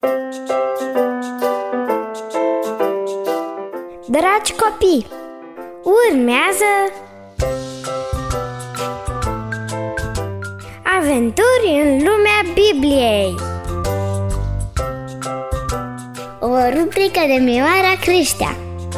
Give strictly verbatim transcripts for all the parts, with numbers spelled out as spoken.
Dragi copii, urmează Aventuri în lumea Bibliei, o rubrică de Mioara Creștea.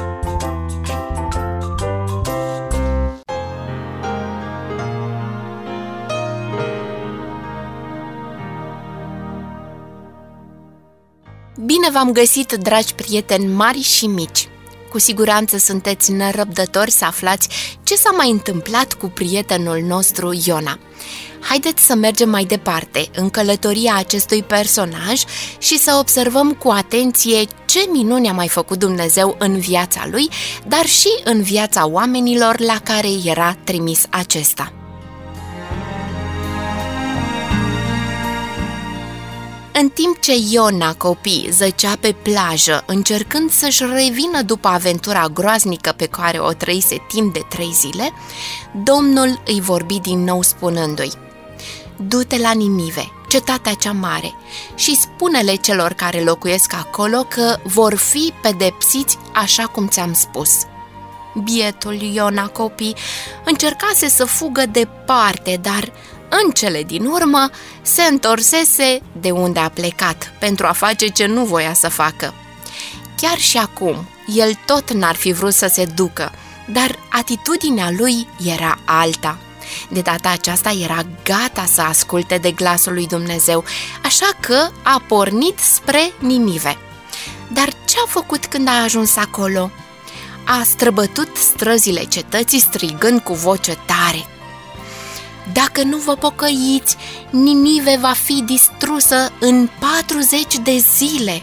Bine v-am găsit, dragi prieteni mari și mici! Cu siguranță sunteți nerăbdători să aflați ce s-a mai întâmplat cu prietenul nostru Iona. Haideți să mergem mai departe în călătoria acestui personaj și să observăm cu atenție ce minuni a mai făcut Dumnezeu în viața lui, dar și în viața oamenilor la care era trimis acesta. În timp ce Iona, copii, zăcea pe plajă, încercând să-și revină după aventura groaznică pe care o trăise timp de trei zile, Domnul îi vorbi din nou spunându-i: „Du-te la Ninive, cetatea cea mare, și spune-le celor care locuiesc acolo că vor fi pedepsiți așa cum ți-am spus.” Bietul Iona, copii, încercase să fugă departe, dar în cele din urmă se întorsese de unde a plecat pentru a face ce nu voia să facă. Chiar și acum, el tot n-ar fi vrut să se ducă, dar atitudinea lui era alta. De data aceasta era gata să asculte de glasul lui Dumnezeu, așa că a pornit spre Ninive. Dar ce a făcut când a ajuns acolo? A străbătut străzile cetății strigând cu voce tare: „Dacă nu vă pocăiți, Ninive va fi distrusă în patruzeci de zile.”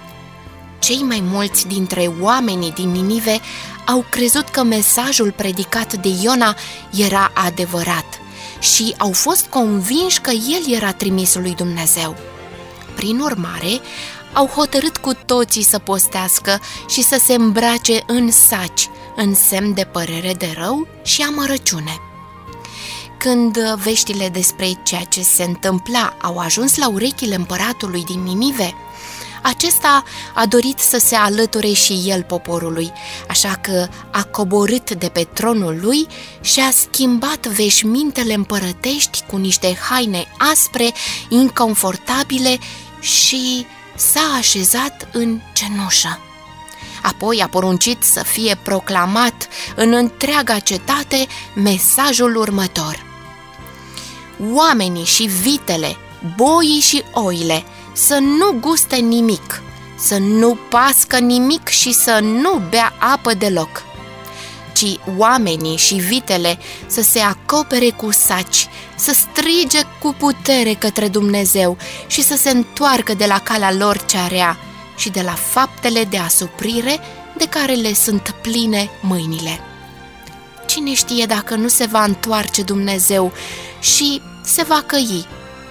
Cei mai mulți dintre oamenii din Ninive au crezut că mesajul predicat de Iona era adevărat și au fost convinși că el era trimisul lui Dumnezeu. Prin urmare, au hotărât cu toții să postească și să se îmbrace în saci, în semn de părere de rău și amărăciune. Când veștile despre ceea ce se întâmpla au ajuns la urechile împăratului din Ninive, acesta a dorit să se alăture și el poporului, așa că a coborât de pe tronul lui și a schimbat veșmintele împărătești cu niște haine aspre, inconfortabile și s-a așezat în cenușă. Apoi a poruncit să fie proclamat în întreaga cetate mesajul următor: „Oamenii și vitele, boii și oile să nu guste nimic, să nu pască nimic și să nu bea apă deloc, ci oamenii și vitele să se acopere cu saci, să strige cu putere către Dumnezeu și să se întoarcă de la calea lor cea rea și de la faptele de asuprire de care le sunt pline mâinile.” Cine știe dacă nu se va întoarce Dumnezeu și se va căi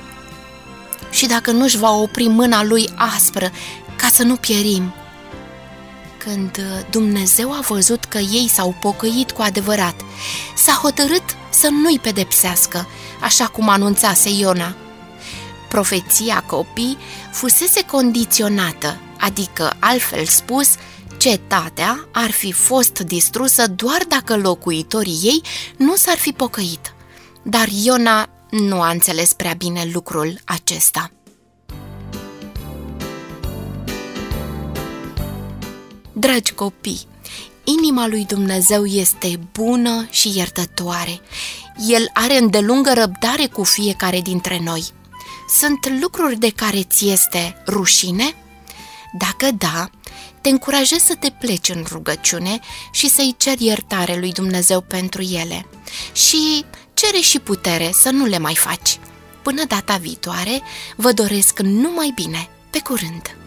și dacă nu-și va opri mâna lui aspră ca să nu pierim. Când Dumnezeu a văzut că ei s-au pocăit cu adevărat, s-a hotărât să nu-i pedepsească, așa cum anunțase Iona. Profeția, copii, fusese condiționată, adică, altfel spus, cetatea ar fi fost distrusă doar dacă locuitorii ei nu s-ar fi pocăit. Dar Iona nu a înțeles prea bine lucrul acesta. Dragi copii, inima lui Dumnezeu este bună și iertătoare. El are îndelungă răbdare cu fiecare dintre noi. Sunt lucruri de care ți este rușine? Dacă da, te încurajez să te pleci în rugăciune și să-i ceri iertare lui Dumnezeu pentru ele. Și cere și putere să nu le mai faci. Până data viitoare, vă doresc numai bine. Pe curând!